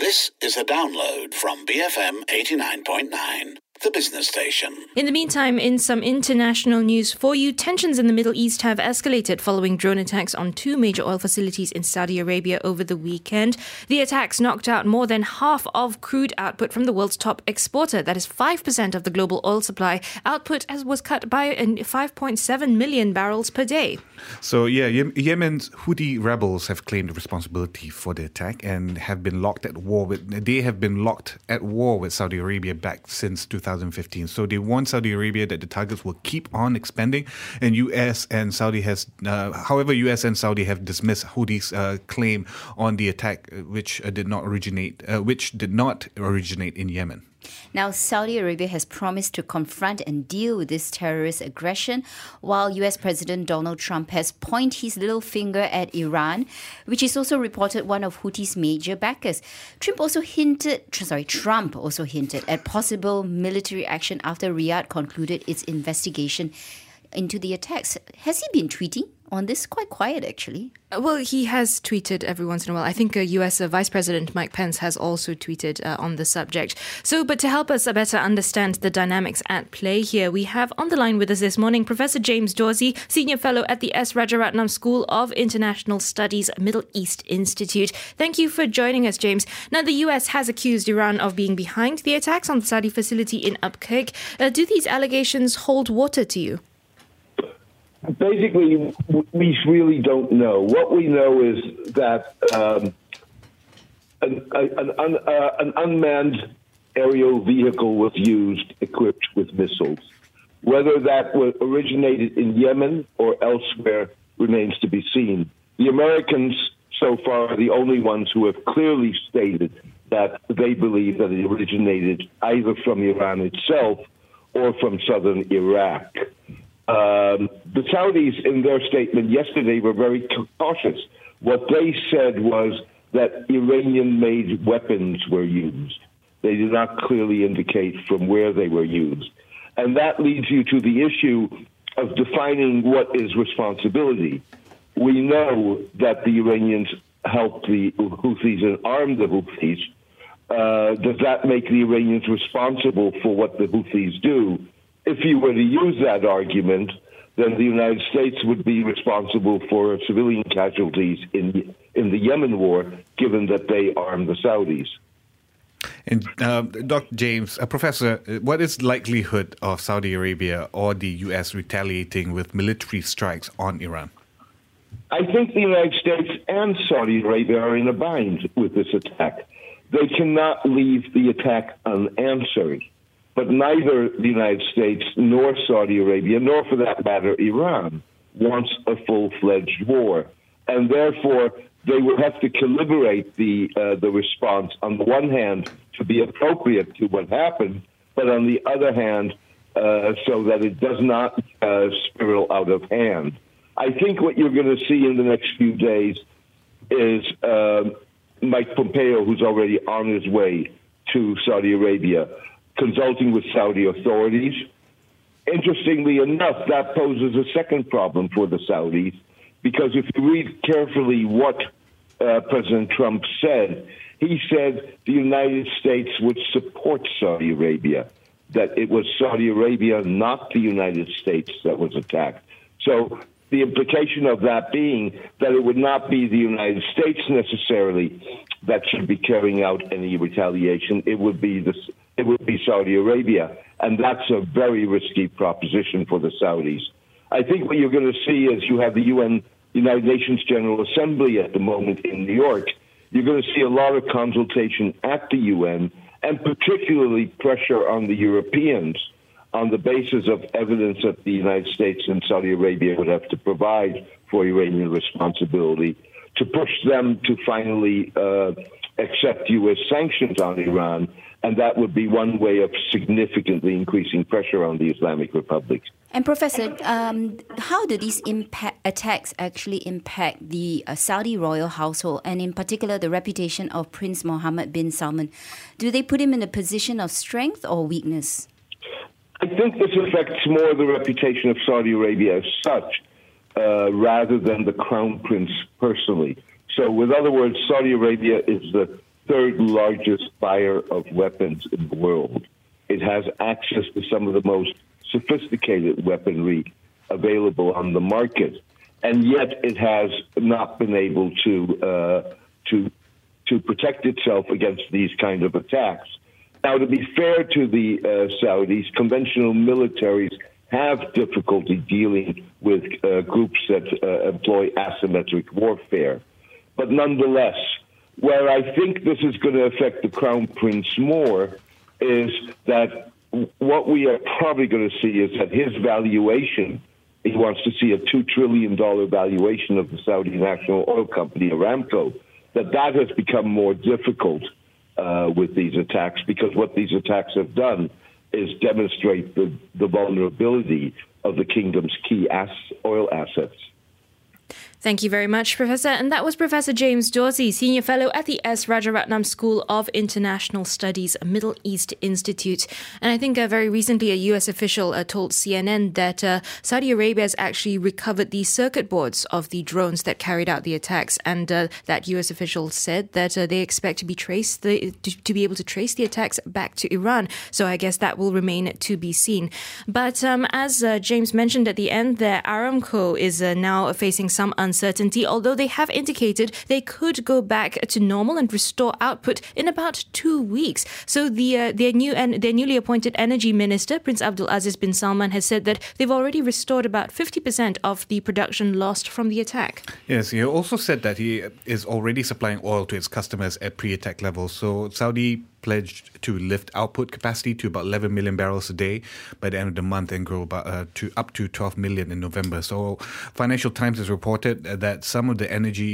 This is a download from BFM 89.9, the business station. In the meantime, in some international news for you, tensions in the Middle East have escalated following drone attacks on two major oil facilities in Saudi Arabia over the weekend. The attacks knocked out more than half of crude output from the world's top exporter. That is 5% of the global oil supply. Output was cut by 5.7 million barrels per day. So, Yemen's Houthi rebels have claimed responsibility for the attack and have been locked at war with Saudi Arabia back since 2015. So they warned Saudi Arabia that the targets will keep on expanding, and US and Saudi have dismissed Houthis' claim on the attack, which did not originate in Yemen. Now, Saudi Arabia has promised to confront and deal with this terrorist aggression, while US President Donald Trump has pointed his little finger at Iran, which is also reported one of Houthis' major backers. Trump also hinted at possible military action after Riyadh concluded its investigation into the attacks. Has he been tweeting on this? Quite quiet, actually. Well, he has tweeted every once in a while. I think US Vice President Mike Pence has also tweeted on the subject. But to help us better understand the dynamics at play here, we have on the line with us this morning Professor James Dorsey, Senior Fellow at the S. Rajaratnam School of International Studies, Middle East Institute. Thank you for joining us, James. Now, the US has accused Iran of being behind the attacks on the Saudi facility in Abqaiq. Do these allegations hold water to you? Basically, we really don't know. What we know is that an unmanned aerial vehicle was used, equipped with missiles. Whether that originated in Yemen or elsewhere remains to be seen. The Americans, so far, are the only ones who have clearly stated that they believe that it originated either from Iran itself or from southern Iraq. The Saudis, in their statement yesterday, were very cautious. What they said was that Iranian-made weapons were used. They did not clearly indicate from where they were used. And that leads you to the issue of defining what is responsibility. We know that the Iranians helped the Houthis and armed the Houthis. Does that make the Iranians responsible for what the Houthis do? If you were to use that argument, then the United States would be responsible for civilian casualties in the Yemen war, given that they armed the Saudis. And Dr. James, Professor, what is the likelihood of Saudi Arabia or the US retaliating with military strikes on Iran? I think the United States and Saudi Arabia are in a bind with this attack. They cannot leave the attack unanswered. But neither the United States nor Saudi Arabia, nor for that matter Iran, wants a full-fledged war. And therefore, they will have to calibrate the response, on the one hand, to be appropriate to what happened, but on the other hand, so that it does not spiral out of hand. I think what you're going to see in the next few days is Mike Pompeo, who's already on his way to Saudi Arabia, consulting with Saudi authorities. Interestingly enough, that poses a second problem for the Saudis, because if you read carefully what President Trump said, he said the United States would support Saudi Arabia, that it was Saudi Arabia, not the United States, that was attacked. So the implication of that being that it would not be the United States necessarily that should be carrying out any retaliation. It would be Saudi Arabia, and that's a very risky proposition for the Saudis. I think what you're going to see is you have the United Nations General Assembly at the moment in New York. You're going to see a lot of consultation at the UN, and particularly pressure on the Europeans on the basis of evidence that the United States and Saudi Arabia would have to provide for Iranian responsibility, to push them to finally accept U.S. sanctions on Iran, and that would be one way of significantly increasing pressure on the Islamic Republic. And Professor, how do these attacks actually impact the Saudi royal household, and in particular the reputation of Prince Mohammed bin Salman? Do they put him in a position of strength or weakness? I think this affects more the reputation of Saudi Arabia as such, rather than the crown prince personally. So, with other words, Saudi Arabia is the third largest buyer of weapons in the world. It has access to some of the most sophisticated weaponry available on the market, and yet it has not been able to protect itself against these kind of attacks. Now, to be fair to the Saudis, conventional militaries have difficulty dealing with groups that employ asymmetric warfare. But nonetheless, where I think this is going to affect the Crown Prince more is that what we are probably going to see is that his valuation, he wants to see a $2 trillion valuation of the Saudi national oil company, Aramco, that has become more difficult with these attacks, because what these attacks have done is demonstrate the vulnerability of the kingdom's key oil assets. Thank you very much, Professor. And that was Professor James Dorsey, Senior Fellow at the S. Rajaratnam School of International Studies, Middle East Institute. And I think very recently a US official told CNN that Saudi Arabia has actually recovered the circuit boards of the drones that carried out the attacks. And that US official said that they expect to be able to trace the attacks back to Iran. So I guess that will remain to be seen. But as James mentioned at the end there, Aramco is now facing some uncertainty, although they have indicated they could go back to normal and restore output in about 2 weeks. So their newly appointed energy minister, Prince Abdulaziz bin Salman, has said that they've already restored about 50% of the production lost from the attack. Yes, he also said that he is already supplying oil to its customers at pre-attack levels. So Saudi pledged to lift output capacity to about 11 million barrels a day by the end of the month and grow up to 12 million in November. So Financial Times has reported that some of the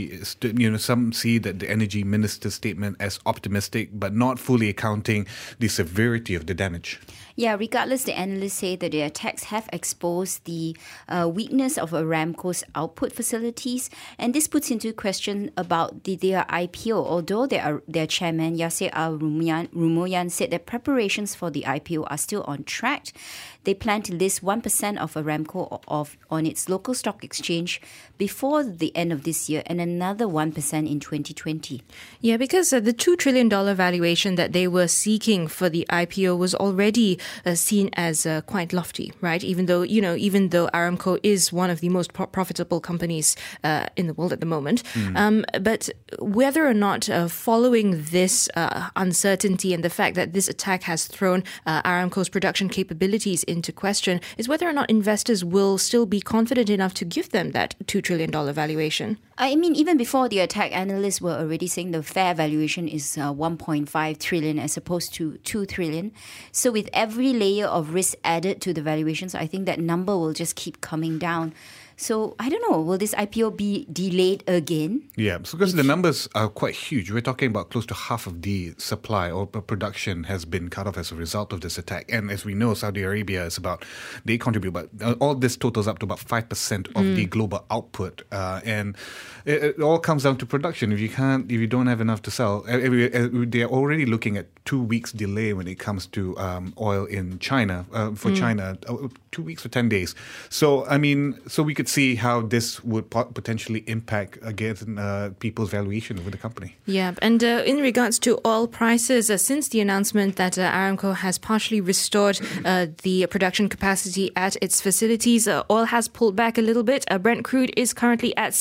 some see that the energy minister's statement as optimistic, but not fully accounting the severity of the damage. Yeah, regardless, the analysts say that the attacks have exposed the weakness of Aramco's output facilities, and this puts into question about their IPO. Although their chairman, Yasser Al-Rumayyan, said that preparations for the IPO are still on track. They plan to list 1% of Aramco on its local stock exchange before the end of this year and another 1% in 2020. Yeah, because the $2 trillion valuation that they were seeking for the IPO was already seen as quite lofty, right? Even though Aramco is one of the most profitable companies in the world at the moment. But whether or not following this uncertainty and the fact that this attack has thrown Aramco's production capabilities into question is whether or not investors will still be confident enough to give them that $2 trillion valuation. I mean, even before the attack, analysts were already saying the fair valuation is 1.5 trillion as opposed to 2 trillion. So with every layer of risk added to the valuations, I think that number will just keep coming down. So, I don't know, will this IPO be delayed again? Yeah, so because the numbers are quite huge. We're talking about close to half of the supply or production has been cut off as a result of this attack. And as we know, Saudi Arabia they contribute, but all this totals up to about 5% of the global output. And it all comes down to production. If you don't have enough to sell, they're already looking at 2 weeks delay when it comes to oil in China, China, 2 weeks or 10 days. So, so we could see how this would potentially impact against people's valuation of the company. Yeah, and in regards to oil prices, since the announcement that Aramco has partially restored the production capacity at its facilities, oil has pulled back a little bit. Brent crude is currently at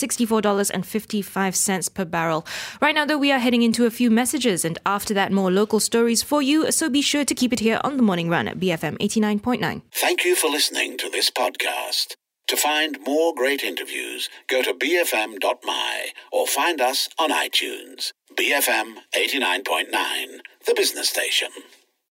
$64.55 per barrel. Right now, though, we are heading into a few messages, and after that, more local stories for you. So be sure to keep it here on The Morning Run at BFM 89.9. Thank you for listening to this podcast. To find more great interviews, go to bfm.my or find us on iTunes. BFM 89.9, the business station.